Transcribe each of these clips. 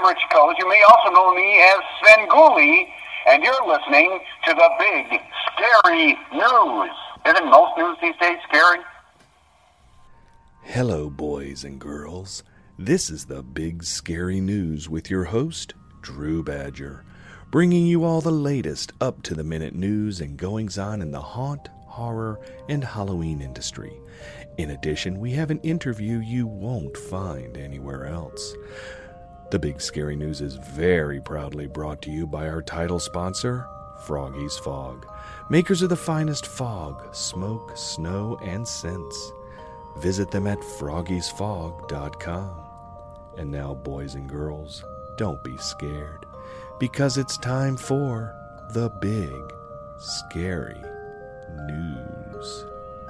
Rich Coles. You may also know me as Svengoolie, and you're listening to the Big Scary News. Isn't most news these days scary? Hello, boys and girls. This is the Big Scary News with your host, Drew Badger, bringing you all the latest up-to-the-minute news and goings-on in the haunt, horror, and Halloween industry. In addition, we have an interview you won't find anywhere else. The Big Scary News is very proudly brought to you by our title sponsor, Froggy's Fog, makers of the finest fog, smoke, snow, and scents. Visit them at froggiesfog.com. And now, boys and girls, don't be scared, because it's time for the Big Scary News.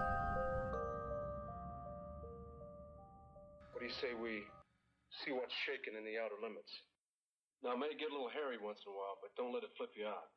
What do you say we see what's shaking in the outer limits? Now, it may get a little hairy once in a while, but don't let it flip you out.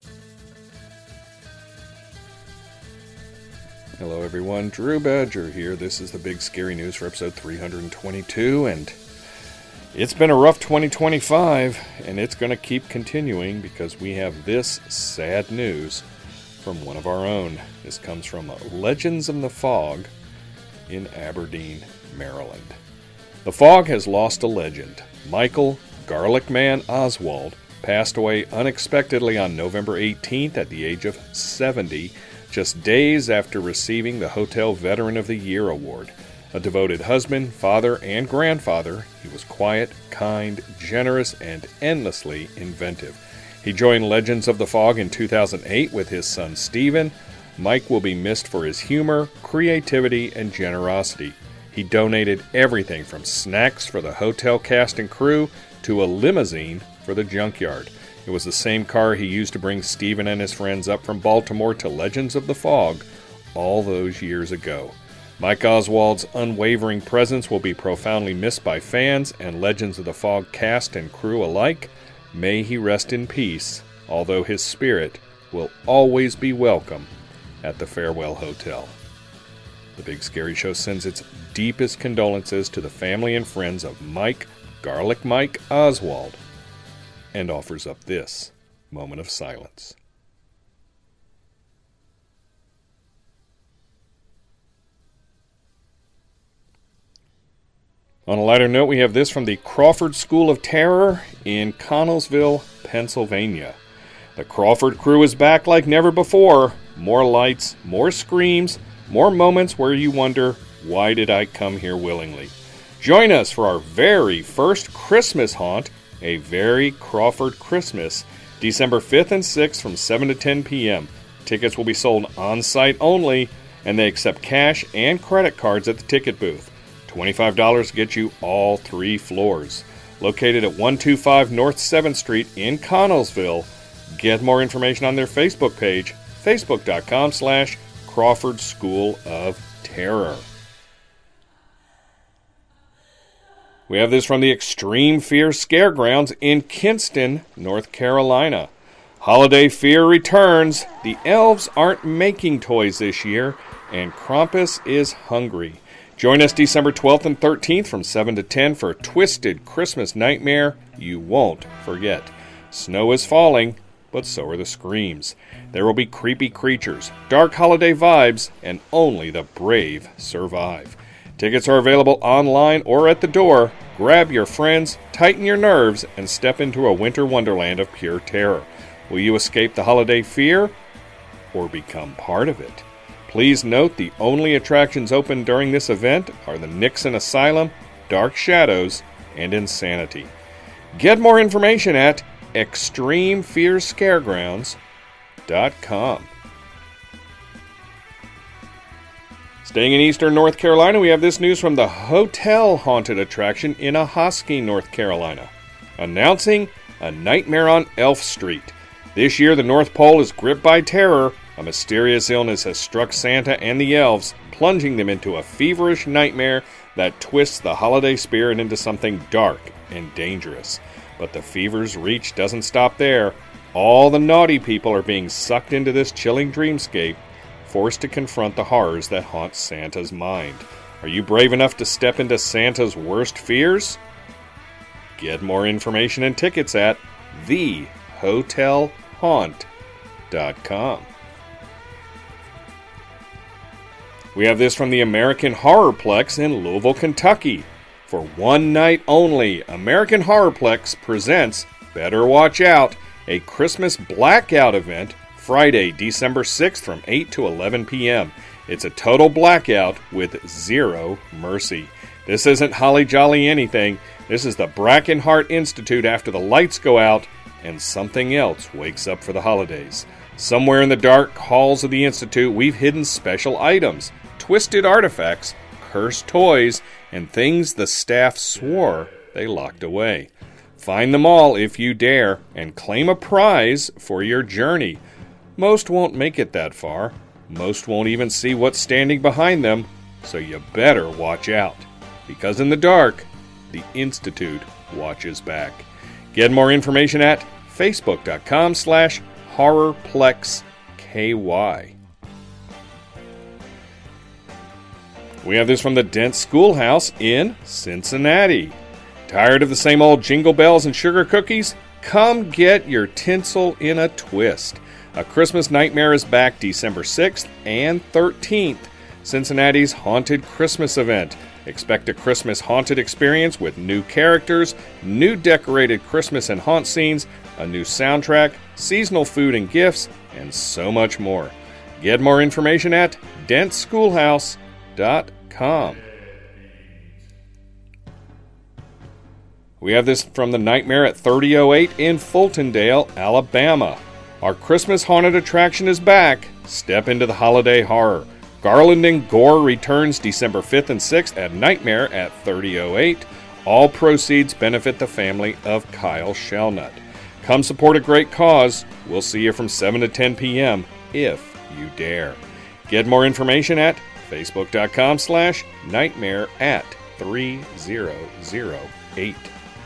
Hello, everyone. Drew Badger here. This is the Big Scary News for episode 322, and it's been a rough 2025, and it's going to keep continuing because we have this sad news from one of our own. This comes from Legends of the Fog in Aberdeen, Maryland. The Fog has lost a legend. Michael Garlic Man Oswald passed away unexpectedly on November 18th at the age of 70, just days after receiving the Hotel Veteran of the Year award. A devoted husband, father, and grandfather, he was quiet, kind, generous, and endlessly inventive. He joined Legends of the Fog in 2008 with his son Stephen. Mike will be missed for his humor, creativity, and generosity. He donated everything from snacks for the hotel cast and crew to a limousine for the junkyard. It was the same car he used to bring Stephen and his friends up from Baltimore to Legends of the Fog all those years ago. Mike Oswald's unwavering presence will be profoundly missed by fans and Legends of the Fog cast and crew alike. May he rest in peace, although his spirit will always be welcome at the Farewell Hotel. The Big Scary Show sends its deepest condolences to the family and friends of Mike Garlic Mike Oswald and offers up this moment of silence. On a lighter note, we have this from the Crawford School of Terror in Connellsville, Pennsylvania. The Crawford crew is back like never before. More lights, more screams, more moments where you wonder, why did I come here willingly? Join us for our very first Christmas haunt, A Very Crawford Christmas, December 5th and 6th from 7 to 10 p.m. Tickets will be sold on-site only, and they accept cash and credit cards at the ticket booth. $25 gets you all 3 floors. Located at 125 North 7th Street in Connellsville. Get more information on their Facebook page, facebook.com/Crawford School of Terror. We have this from the Extreme Fear Scaregrounds in Kinston, North Carolina. Holiday fear returns. The elves aren't making toys this year, and Krampus is hungry. Join us December 12th and 13th from 7 to 10 for a twisted Christmas nightmare you won't forget. Snow is falling, but so are the screams. There will be creepy creatures, dark holiday vibes, and only the brave survive. Tickets are available online or at the door. Grab your friends, tighten your nerves, and step into a winter wonderland of pure terror. Will you escape the holiday fear or become part of it? Please note the only attractions open during this event are the Nixon Asylum, Dark Shadows, and Insanity. Get more information at extremefearscaregrounds.com. Staying in eastern North Carolina, we have this news from the Hotel Haunted attraction in Ahoskie, North Carolina. Announcing A Nightmare on Elf Street. This year, the North Pole is gripped by terror. A mysterious illness has struck Santa and the elves, plunging them into a feverish nightmare that twists the holiday spirit into something dark and dangerous. But the fever's reach doesn't stop there. All the naughty people are being sucked into this chilling dreamscape, forced to confront the horrors that haunt Santa's mind. Are you brave enough to step into Santa's worst fears? Get more information and tickets at thehotelhaunt.com. We have this from the American Horrorplex in Louisville, Kentucky. For one night only, American Horrorplex presents Better Watch Out, a Christmas blackout event, Friday, December 6th from 8 to 11 p.m. It's a total blackout with zero mercy. This isn't holly jolly anything. This is the Brackenhart Institute after the lights go out and something else wakes up for the holidays. Somewhere in the dark halls of the Institute, we've hidden special items, twisted artifacts, cursed toys, and things the staff swore they locked away. Find them all if you dare, and claim a prize for your journey. Most won't make it that far. Most won't even see what's standing behind them, so you better watch out. Because in the dark, the Institute watches back. Get more information at facebook.com/horrorplexky. We have this from the Dent Schoolhouse in Cincinnati. Tired of the same old jingle bells and sugar cookies? Come get your tinsel in a twist. A Christmas Nightmare is back December 6th and 13th. Cincinnati's Haunted Christmas event. Expect a Christmas haunted experience with new characters, new decorated Christmas and haunt scenes, a new soundtrack, seasonal food and gifts, and so much more. Get more information at dentschoolhouse.com. We have this from the Nightmare at 3008 in Fultondale, Alabama. Our Christmas haunted attraction is back. Step into the holiday horror. Garland and Gore returns December 5th and 6th at Nightmare at 3008. All proceeds benefit the family of Kyle Shelnut. Come support a great cause. We'll see you from 7 to 10 p.m. if you dare. Get more information at facebook.com/nightmare at 3008.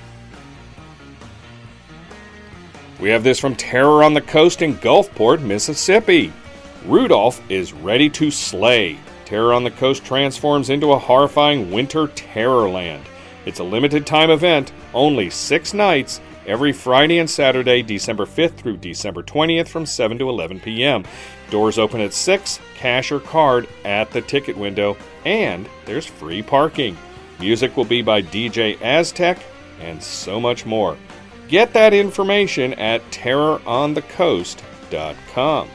We have this from Terror on the Coast in Gulfport, Mississippi. Rudolph is ready to slay. Terror on the Coast transforms into a horrifying winter terrorland. It's a limited time event, only 6 nights, every Friday and Saturday, December 5th through December 20th from 7 to 11 p.m. Doors open at 6, cash or card at the ticket window, and there's free parking. Music will be by DJ Aztec, and so much more. Get that information at terroronthecoast.com.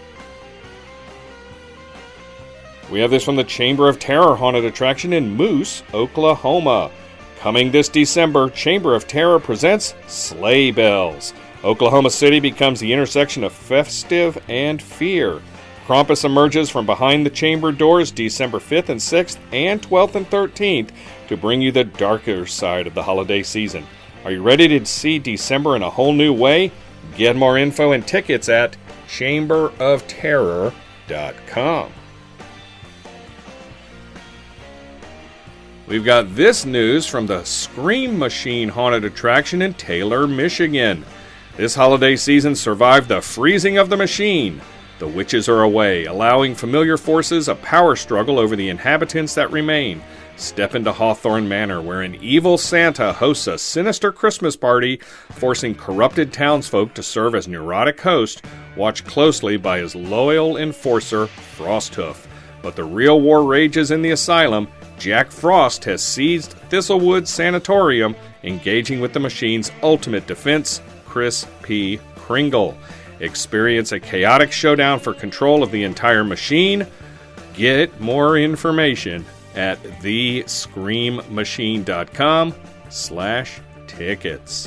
We have this from the Chamber of Terror haunted attraction in Moose, Oklahoma. Coming this December, Chamber of Terror presents Sleigh Bells. Oklahoma City becomes the intersection of festive and fear. Krampus emerges from behind the chamber doors December 5th and 6th and 12th and 13th to bring you the darker side of the holiday season. Are you ready to see December in a whole new way? Get more info and tickets at chamberofterror.com. We've got this news from the Scream Machine haunted attraction in Taylor, Michigan. This holiday season survived the freezing of the machine. The witches are away, allowing familiar forces a power struggle over the inhabitants that remain. Step into Hawthorne Manor, where an evil Santa hosts a sinister Christmas party, forcing corrupted townsfolk to serve as neurotic hosts, watched closely by his loyal enforcer, Frosthoof. But the real war rages in the asylum. Jack Frost has seized Thistlewood Sanatorium, engaging with the machine's ultimate defense, Chris P. Kringle. Experience a chaotic showdown for control of the entire machine. Get more information at thescreammachine.com/tickets.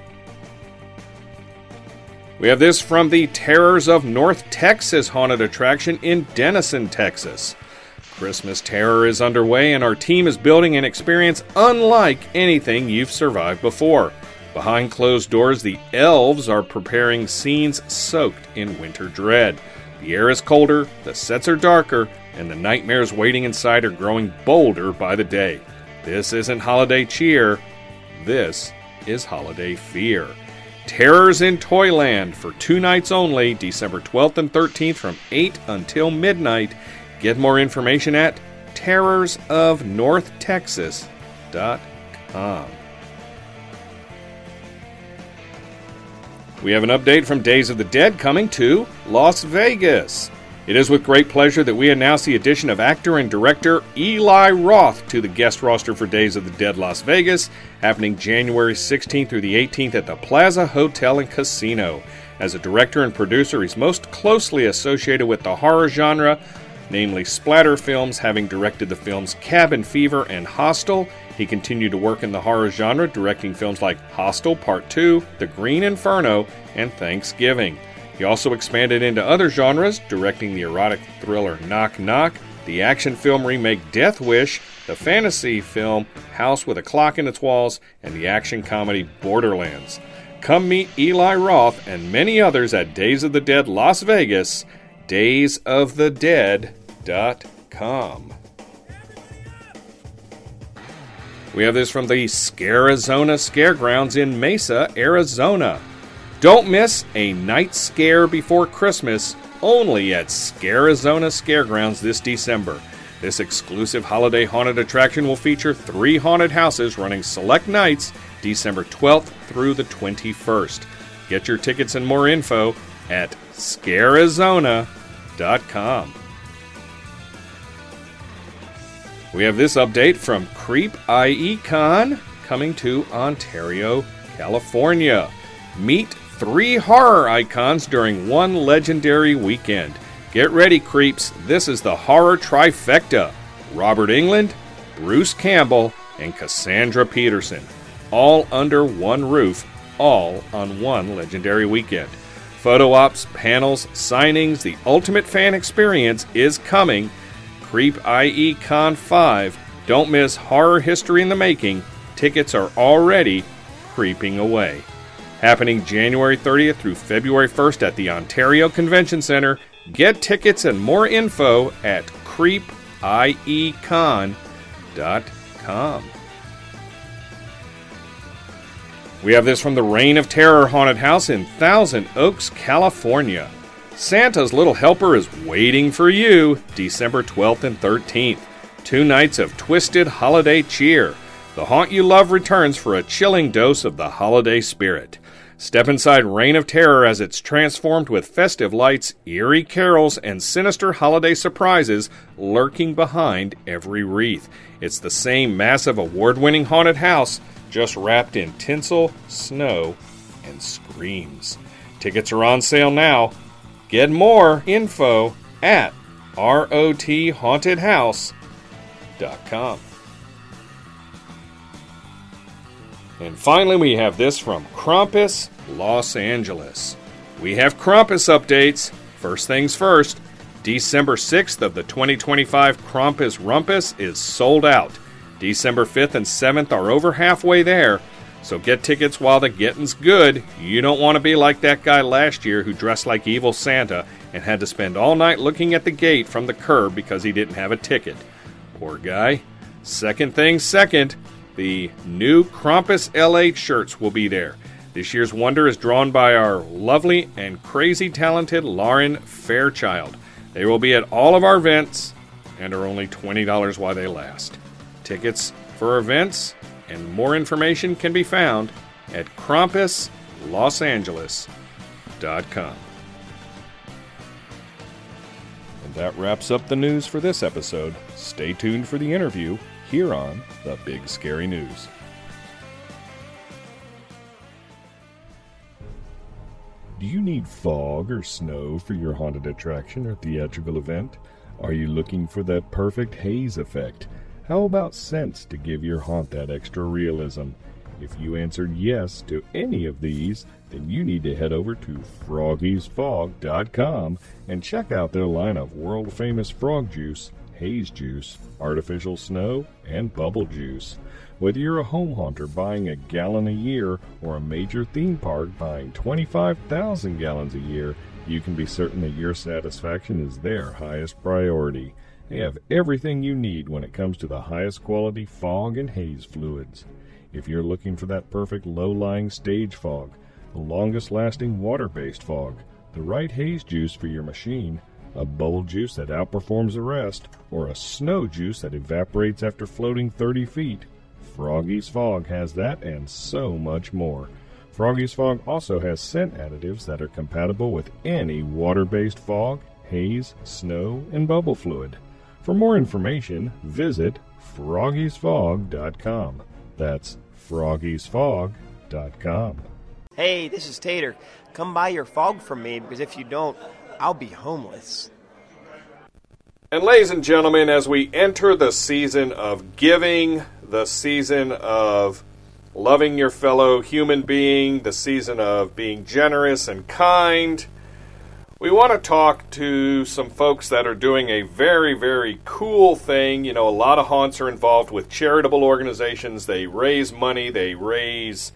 We have this from the Terrors of North Texas haunted attraction in Denison, Texas. Christmas terror is underway, and our team is building an experience unlike anything you've survived before. Behind closed doors, the elves are preparing scenes soaked in winter dread. The air is colder, the sets are darker, and the nightmares waiting inside are growing bolder by the day. This isn't holiday cheer. This is holiday fear. Terrors in Toyland for 2 nights only, December 12th and 13th from 8 until midnight. Get more information at terrorsofnorthtexas.com. We have an update from Days of the Dead coming to Las Vegas. It is with great pleasure that we announce the addition of actor and director Eli Roth to the guest roster for Days of the Dead Las Vegas, happening January 16th through the 18th at the Plaza Hotel and Casino. As a director and producer, he's most closely associated with the horror genre, namely splatter films, having directed the films Cabin Fever and Hostel. He continued to work in the horror genre, directing films like Hostel Part 2, The Green Inferno, and Thanksgiving. He also expanded into other genres, directing the erotic thriller Knock Knock, the action film remake Death Wish, the fantasy film House with a Clock in Its Walls, and the action comedy Borderlands. Come meet Eli Roth and many others at Days of the Dead Las Vegas, daysofthedead.com. We have this from the Scarizona Scaregrounds in Mesa, Arizona. Don't miss a night scare before Christmas, only at Scarizona Scaregrounds this December. This exclusive holiday haunted attraction will feature 3 haunted houses running select nights, December 12th through the 21st. Get your tickets and more info at Scarizona.com. We have this update from Creep IE-Con coming to Ontario, California. Meet 3 horror icons during one legendary weekend. Get ready, creeps. This is the horror trifecta. Robert Englund, Bruce Campbell, and Cassandra Peterson. All under one roof, all on one legendary weekend. Photo ops, panels, signings, the ultimate fan experience is coming. Creep IE-Con 5. Don't miss horror history in the making. Tickets are already creeping away. Happening January 30th through February 1st at the Ontario Convention Center. Get tickets and more info at creepiecon.com. We have this from the Reign of Terror Haunted House in Thousand Oaks, California. Santa's Little Helper is waiting for you December 12th and 13th. 2 nights of twisted holiday cheer. The haunt you love returns for a chilling dose of the holiday spirit. Step inside Reign of Terror as it's transformed with festive lights, eerie carols, and sinister holiday surprises lurking behind every wreath. It's the same massive award-winning haunted house, just wrapped in tinsel, snow, and screams. Tickets are on sale now. Get more info at rothauntedhouse.com. And finally, we have this from Krampus, Los Angeles. We have Krampus updates. First things first, December 6th of the 2025 Krampus Rumpus is sold out. December 5th and 7th are over halfway there, so get tickets while the getting's good. You don't want to be like that guy last year who dressed like evil Santa and had to spend all night looking at the gate from the curb because he didn't have a ticket. Poor guy. Second things second, the new Krampus LH shirts will be there. This year's wonder is drawn by our lovely and crazy talented Lauren Fairchild. They will be at all of our events and are only $20 while they last. Tickets for events and more information can be found at KrampusLosAngeles.com. And that wraps up the news for this episode. Stay tuned for the interview here on The Big Scary News. Do you need fog or snow for your haunted attraction or theatrical event? Are you looking for that perfect haze effect? How about scents to give your haunt that extra realism? If you answered yes to any of these, then you need to head over to froggiesfog.com and check out their line of world-famous frog juice, haze juice, artificial snow, and bubble juice. Whether you're a home haunter buying a gallon a year or a major theme park buying 25,000 gallons a year, you can be certain that your satisfaction is their highest priority. They have everything you need when it comes to the highest quality fog and haze fluids. If you're looking for that perfect low-lying stage fog, the longest-lasting water-based fog, the right haze juice for your machine, a bubble juice that outperforms the rest, or a snow juice that evaporates after floating 30 feet, Froggy's Fog has that and so much more. Froggy's Fog also has scent additives that are compatible with any water-based fog, haze, snow, and bubble fluid. For more information, visit froggiesfog.com. That's froggiesfog.com. Hey, this is Tater. Come buy your fog from me, because if you don't, I'll be homeless. And ladies and gentlemen, as we enter the season of giving, the season of loving your fellow human being, the season of being generous and kind, we want to talk to some folks that are doing a very, very cool thing. You know, a lot of haunts are involved with charitable organizations. They raise money, they raise,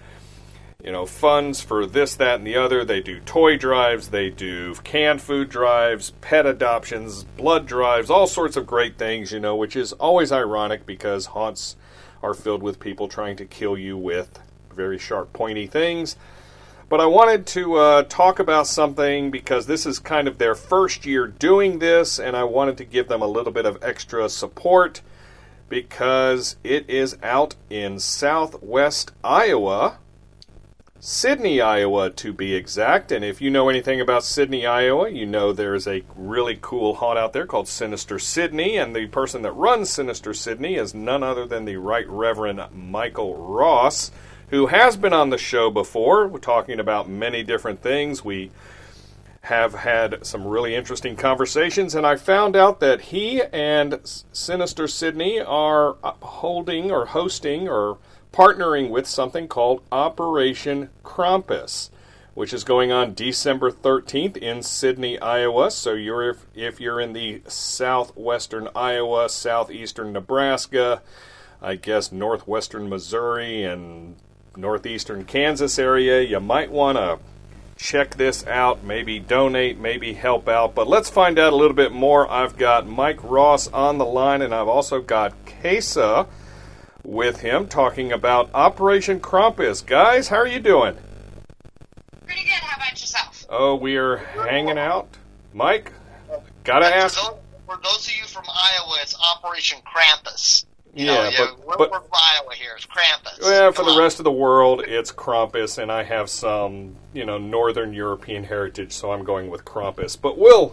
funds for this, that, and the other. They do toy drives, they do canned food drives, pet adoptions, blood drives, all sorts of great things, which is always ironic because haunts are filled with people trying to kill you with very sharp, pointy things. But I wanted to talk about something because this is kind of their first year doing this, and I wanted to give them a little bit of extra support because it is out in southwest Iowa, Sidney, Iowa, to be exact. And if you know anything about Sidney, Iowa, you know there's a really cool haunt out there called Sinister Sidney, and the person that runs Sinister Sidney is none other than the Right Reverend Michael Ross, who has been on the show before. We're talking about many different things. We have had some really interesting conversations, and I found out that he and Sinister Sidney are holding or hosting or partnering with something called Operation Krampus, which is going on December 13th in Sidney, Iowa. So if you're in the southwestern Iowa, southeastern Nebraska, I guess northwestern Missouri, and northeastern Kansas area, you might want to check this out, maybe donate, maybe help out. But let's find out a little bit more. I've got Mike Ross on the line, and I've also got Kesa with him talking about Operation Krampus. Guys, how are you doing? Pretty good. How about yourself? Oh, we are hanging out. Mike, gotta ask. For those of you from Iowa, it's Operation Krampus. We're from Iowa here. It's Krampus. Well, for the rest of the world, it's Krampus, and I have some, Northern European heritage, so I'm going with Krampus. But we'll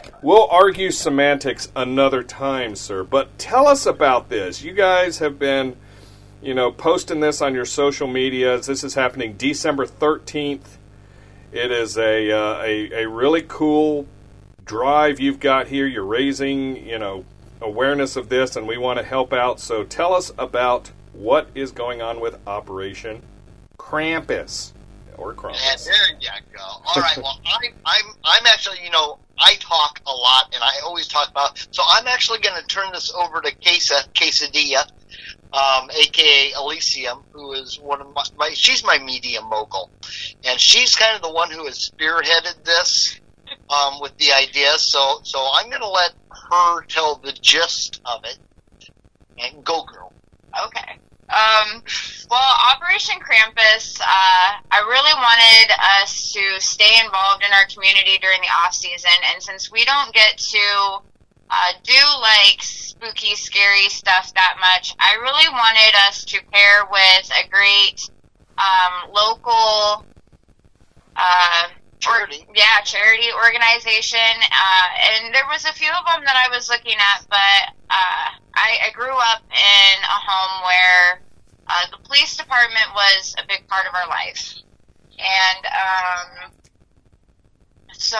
argue semantics another time, sir. But tell us about this. You guys have been, posting this on your social medias. This is happening December 13th. It is a really cool drive you've got here. You're raising, awareness of this, and we want to help out. So tell us about what is going on with Operation Krampus. Or Krampus. And there you go. All right, well, I'm actually, I talk a lot, and I always talk about, so I'm actually going to turn this over to Quesadilla, a.k.a. Elysium, who is one of she's my media mogul, and she's kind of the one who has spearheaded this with the idea, so I'm going to let her tell the gist of it, and go, girl. Okay. Well, Operation Krampus, I really wanted us to stay involved in our community during the off season, and since we don't get to do spooky, scary stuff that much, I really wanted us to pair with a great local charity organization, and there was a few of them that I was looking at, but I grew up in a home where the police department was a big part of our life, and so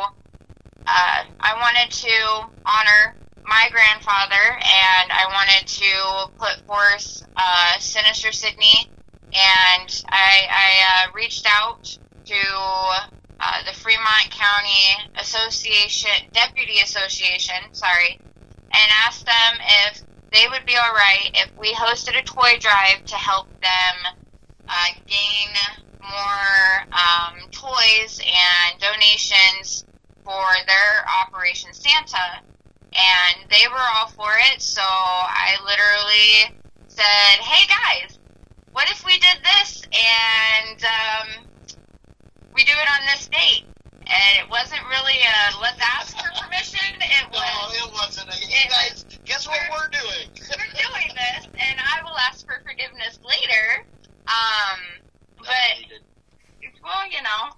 I wanted to honor my grandfather, and I wanted to put forth Sinister Sidney, and I reached out to the Fremont County Deputy Association, and asked them if they would be all right if we hosted a toy drive to help them gain more toys and donations for their Operation Santa. And they were all for it, so I literally said, hey guys, what if we did this and we do it on this date? And it wasn't really a let's ask for permission. It wasn't. You guys, guess what we're doing? We're doing this, and I will ask for forgiveness later.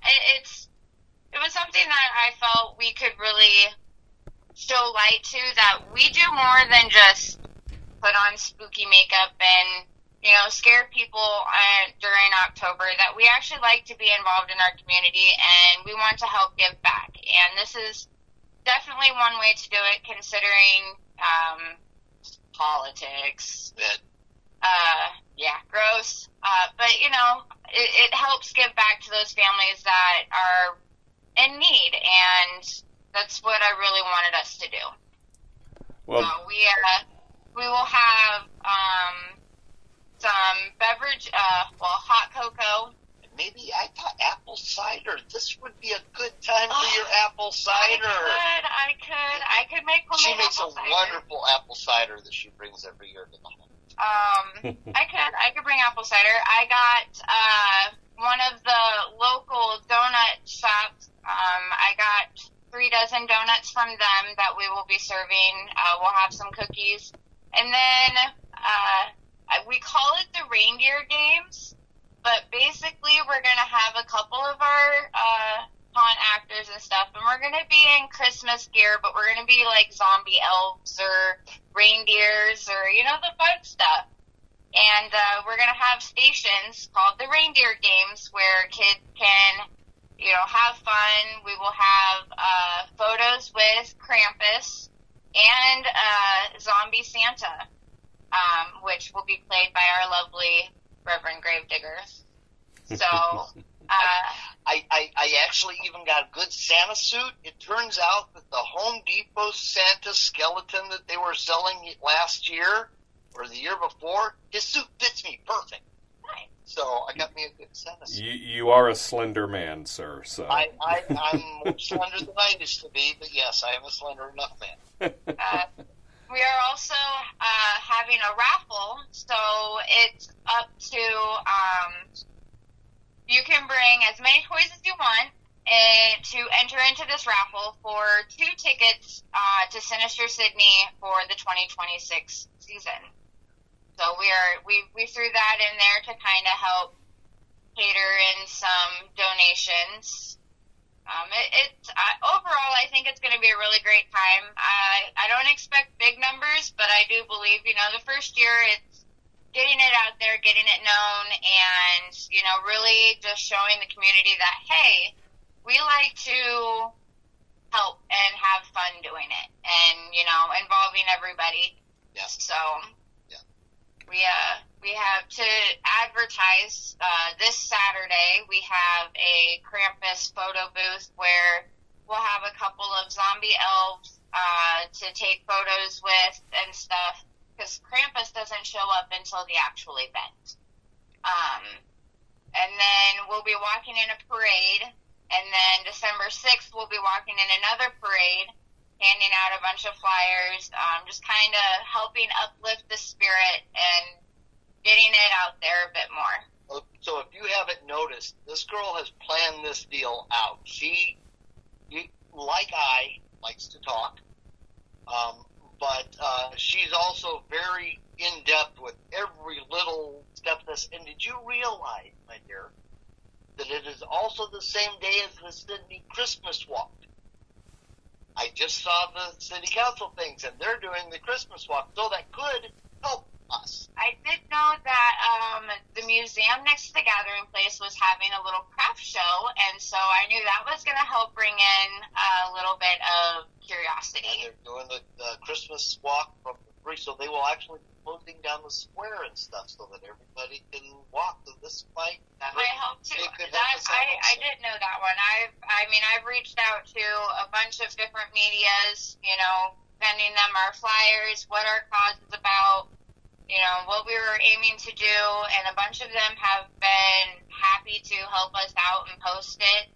it was something that I felt we could really show light to, that we do more than just put on spooky makeup and, you know, scare people during October, that we actually like to be involved in our community and we want to help give back. And this is definitely one way to do it, considering politics. Yeah, gross. But, you know, it helps give back to those families that are in need, and that's what I really wanted us to do. Well, we will have some beverage, hot cocoa. Maybe I thought apple cider. This would be a good time for your apple cider. I could make homemade. She makes a cider. wonderful apple cider that she brings every year to the home. I could bring apple cider. I got one of the local donut shops. I got 3 dozen donuts from them that we will be serving. We'll have some cookies, and then we call it the reindeer games. But basically, we're going to have a couple of our haunt actors and stuff, and we're going to be in Christmas gear, but we're going to be like zombie elves or reindeers or, you know, the fun stuff. And we're going to have stations called the Reindeer Games where kids can, you know, have fun. We will have photos with Krampus and Zombie Santa, which will be played by our lovely Reverend Gravedigger. So, I actually even got a good Santa suit. It turns out that the Home Depot Santa skeleton that they were selling last year or the year before, his suit fits me perfect. Nice. So I got me a good Santa suit. you are a slender man, sir. So I'm more slender than I used to be, but yes, I am a slender enough man. We are also having a raffle, so it's up to, you can bring as many toys as you want to enter into this raffle for 2 tickets to Sinister Sydney for the 2026 season. So we threw that in there to kind of help cater in some donations. Overall, I think it's going to be a really great time. I don't expect big numbers, but I do believe, you know, the first year it's getting it out there, getting it known, and, you know, really just showing the community that, hey, we like to help and have fun doing it, and, you know, involving everybody. Yes. So we have to advertise this Saturday. We have a Krampus photo booth where we'll have a couple of zombie elves to take photos with and stuff, because Krampus doesn't show up until the actual event. And then we'll be walking in a parade, and then December 6th we'll be walking in another parade, handing out a bunch of flyers, just kind of helping uplift the spirit and getting it out there a bit more. So if you haven't noticed, this girl has planned this deal out. She, like I, likes to talk, but she's also very in-depth with every little step of this. And did you realize, my dear, that it is also the same day as the Sydney Christmas Walk? I just saw the city council things, and they're doing the Christmas Walk, so that could help us. I did know that the museum next to the Gathering Place was having a little craft show, and so I knew that was going to help bring in a little bit of curiosity. And they're doing the Christmas Walk from the free, so they will actually be closing down the square and stuff so that everybody can walk. So this might help too. I did know that one. I've reached out to a bunch of different medias, you know, sending them our flyers, what our cause is about, you know, what we were aiming to do, and a bunch of them have been happy to help us out and post it.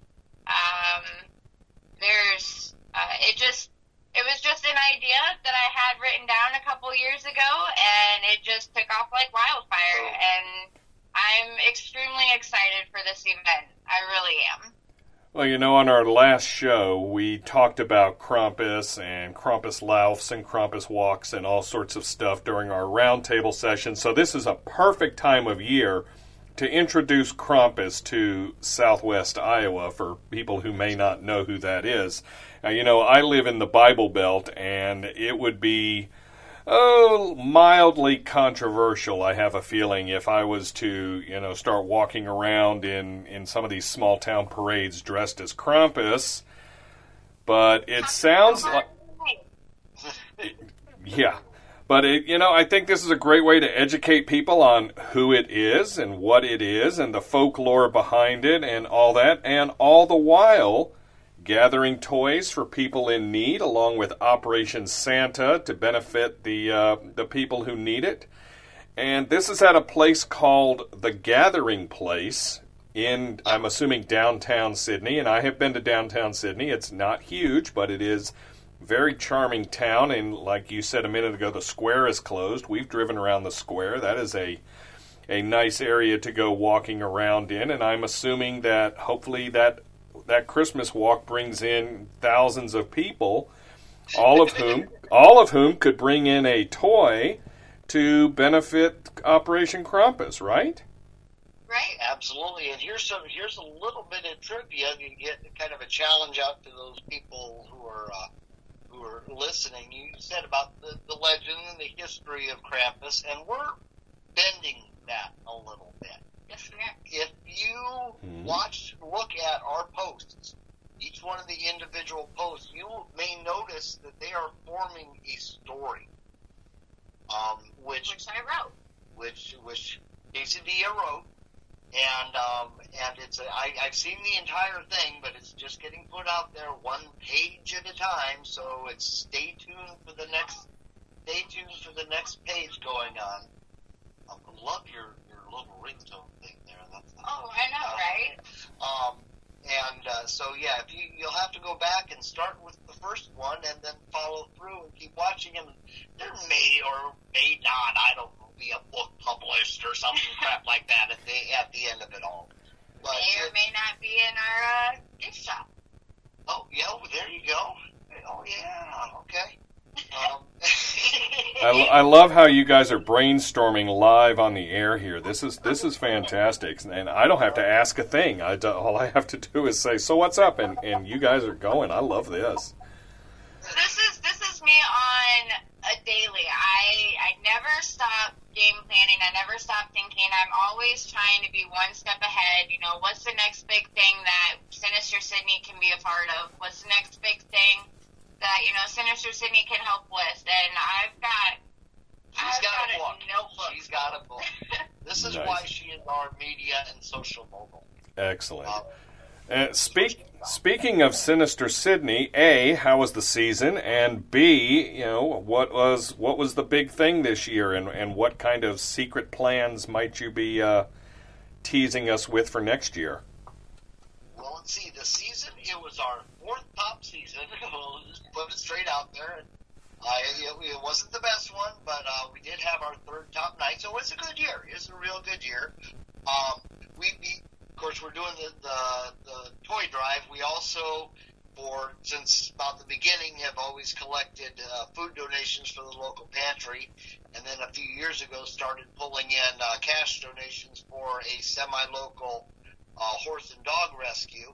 It was just an idea that I had written down a couple years ago, and it just took off like wildfire, and I'm extremely excited for this event. I really am. Well, you know, on our last show, we talked about Krampus and Krampus Laufs and Krampus Walks and all sorts of stuff during our roundtable session. So this is a perfect time of year introduce Krampus to Southwest Iowa for people who may not know who that is. Now, I live in the Bible Belt, and it would be mildly controversial, I have a feeling, if I was to, start walking around in some of these small town parades dressed as Krampus. But it sounds like... Yeah. But, I think this is a great way to educate people on who it is and what it is and the folklore behind it and all that. And all the while gathering toys for people in need, along with Operation Santa to benefit the people who need it. And this is at a place called The Gathering Place in, I'm assuming, downtown Sydney. And I have been to downtown Sydney. It's not huge, but it is a very charming town. And like you said a minute ago, the square is closed. We've driven around the square. That is a nice area to go walking around in. And I'm assuming that hopefully that Christmas walk brings in thousands of people, all of whom could bring in a toy to benefit Operation Krampus, right? Right, absolutely. And here's a little bit of trivia. You get kind of a challenge out to those people who are listening. You said about the legend and the history of Krampus, and we're bending that a little bit. If you look at our posts, each one of the individual posts, you may notice that they are forming a story, which I wrote, which Quesadilla wrote, and it's I've seen the entire thing, but it's just getting put out there one page at a time. So it's stay tuned for the next page going on. I love your little ringtone thing there. I know, right? So yeah, you'll have to go back and start with the first one and then follow through and keep watching them. There may or may not, I don't know, be a book published or something crap like that at the end of it all. But may or may not be in our gift shop. Oh yeah, there you go. Oh yeah, okay. I love how you guys are brainstorming live on the air here. This is fantastic, and I don't have to ask a thing. All I have to do is say, "So what's up?" and you guys are going. I love this. This is me on a daily. I never stop game planning. I never stop thinking. I'm always trying to be one step ahead. What's the next big thing that Sinister Sydney can be a part of? What's the next big thing that Sinister Sydney can help with? And I've got a notebook. She's got a book. This is why she is our media and social mogul. Excellent. Speaking of Sinister Sydney, A, how was the season? And B, what was the big thing this year? And what kind of secret plans might you be teasing us with for next year? Well, let's see. The season, it was our fourth top season. We'll just put it straight out there. It wasn't the best one, but we did have our third top night, so it's a good year. It's a real good year. Of course, we're doing the toy drive. We also, since about the beginning, have always collected food donations for the local pantry, and then a few years ago started pulling in cash donations for a semi-local horse and dog rescue.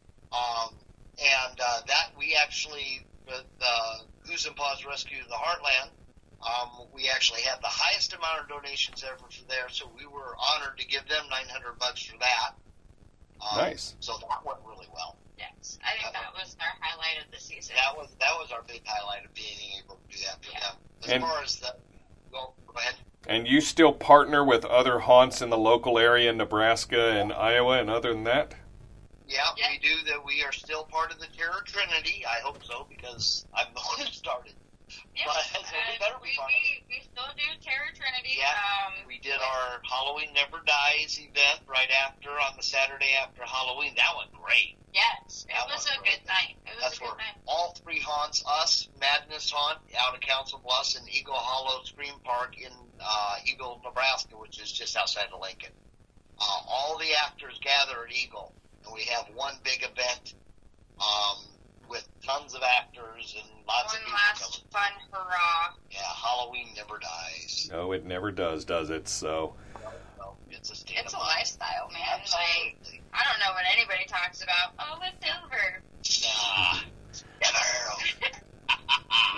That we actually, the Goose and Paws Rescue of the Heartland, we actually had the highest amount of donations ever for there, so we were honored to give them $900 for that. Nice. So that went really well. Yes, I think that was our highlight of the season. That was our big highlight of being able to do that for them. As far as the, go ahead. And you still partner with other haunts in the local area in Nebraska and Iowa, and other than that? Yeah, we do that. We are still part of the Terror Trinity. I hope so, because I'm the one who started. Yes, but we still do Terror Trinity. Yeah, we did our Halloween Never Dies event right on the Saturday after Halloween. That went great. Yes, it was a good night. That's where all three haunts, us, Madness Haunt out of Council Bluffs, and Eagle Hollow Scream Park in Eagle, Nebraska, which is just outside of Lincoln. All the actors gather at Eagle, and we have one big event with tons of actors and lots of people last fun hurrah. Yeah, Halloween never dies. No, it never does it? So no, it's a lifestyle.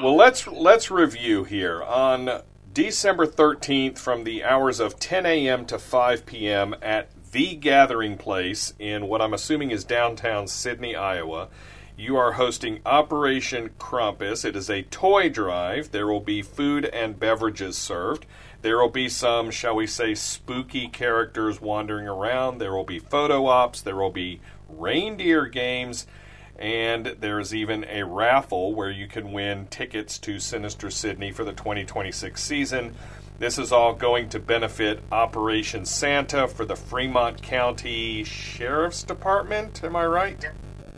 Well, let's review here. On December 13th, from the hours of 10 a.m. to 5 p.m. at The Gathering Place in what I'm assuming is downtown Sidney, Iowa, you are hosting Operation Krampus. It is a toy drive. There will be food and beverages served. There will be some, shall we say, spooky characters wandering around. There will be photo ops. There will be reindeer games. And there's even a raffle where you can win tickets to Sinister Sidney for the 2026 season. This is all going to benefit Operation Santa for the Fremont County Sheriff's Department. Am I right?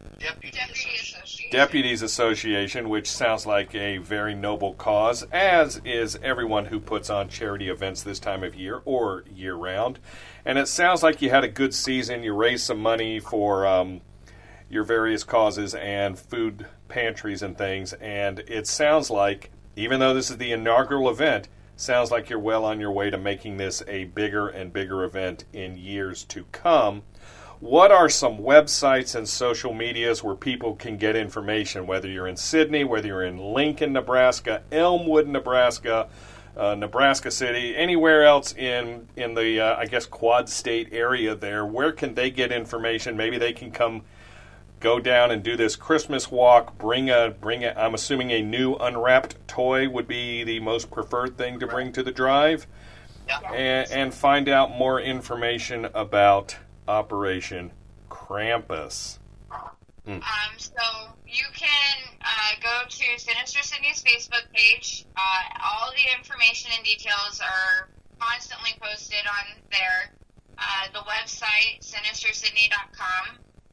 Deputies Association, which sounds like a very noble cause, as is everyone who puts on charity events this time of year or year-round. And it sounds like you had a good season. You raised some money for your various causes and food pantries and things. And it sounds like, even though this is the inaugural event, sounds like you're well on your way to making this a bigger and bigger event in years to come. What are some websites and social medias where people can get information, whether you're in Sidney, whether you're in Lincoln, Nebraska, Elmwood, Nebraska, Nebraska City, anywhere else in the, I guess, Quad State area there? Where can they get information? Maybe they can go down and do this Christmas walk, bring a, I'm assuming a new unwrapped toy would be the most preferred thing to bring to the drive, and find out more information about Operation Krampus. So you can go to Sinister Sidney's Facebook page. All the information and details are constantly posted on there. The website, sinistersydney.com.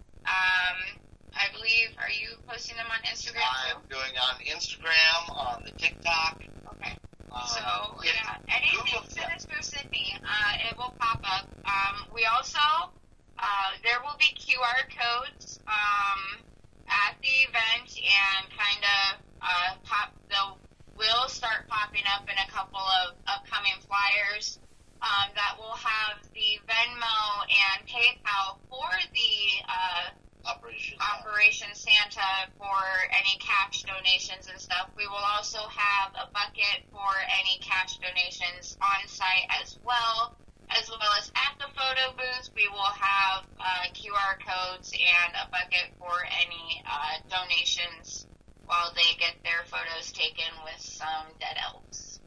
I believe, are you posting them on Instagram too? I'm doing on Instagram, on the TikTok. Okay. Anything Sinister Sidney, it will pop up. We also, there will be QR codes at the event, and kind of will start popping up in a couple of upcoming flyers that will have the Venmo and PayPal for the Operation Santa for any cash donations and stuff. We will also have a bucket for any cash donations on site as well as at the photo booth. We will have QR codes and a bucket for any donations while they get their photos taken with some dead elves.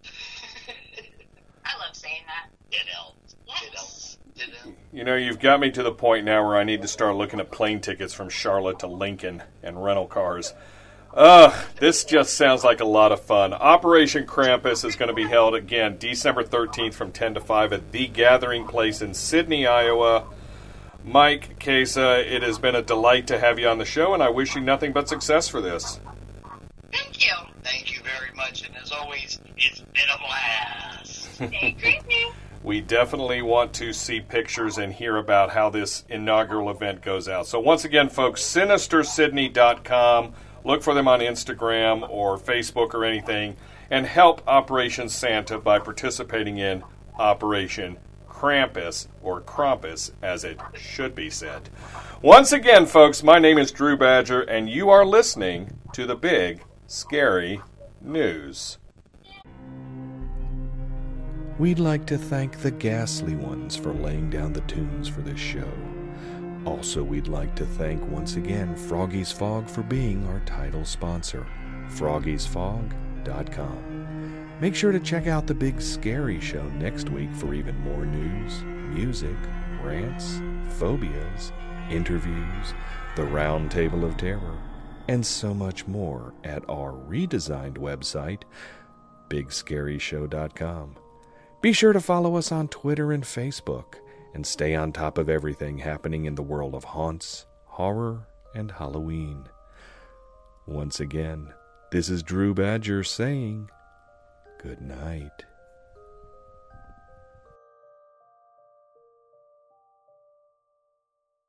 I love saying that. Dead elves. Yes. Dead elves. You know, you've got me to the point now where I need to start looking at plane tickets from Charlotte to Lincoln and rental cars. This just sounds like a lot of fun. Operation Krampus is going to be held again December 13th from 10 to 5 at The Gathering Place in Sidney, Iowa. Mike Kesa, it has been a delight to have you on the show, and I wish you nothing but success for this. Thank you. Thank you very much, and as always, it's been a blast. Stay creepy. We definitely want to see pictures and hear about how this inaugural event goes out. So once again, folks, sinistersydney.com. Look for them on Instagram or Facebook or anything, and help Operation Santa by participating in Operation Krampus, or Krampus, as it should be said. Once again, folks, my name is Drew Badger, and you are listening to the Big Scary News. We'd like to thank the Ghastly Ones for laying down the tunes for this show. Also, we'd like to thank once again Froggy's Fog for being our title sponsor, froggiesfog.com. Make sure to check out the Big Scary Show next week for even more news, music, rants, phobias, interviews, the Round Table of Terror, and so much more at our redesigned website, bigscaryshow.com. Be sure to follow us on Twitter and Facebook, and stay on top of everything happening in the world of haunts, horror, and Halloween. Once again, this is Drew Badger saying good night.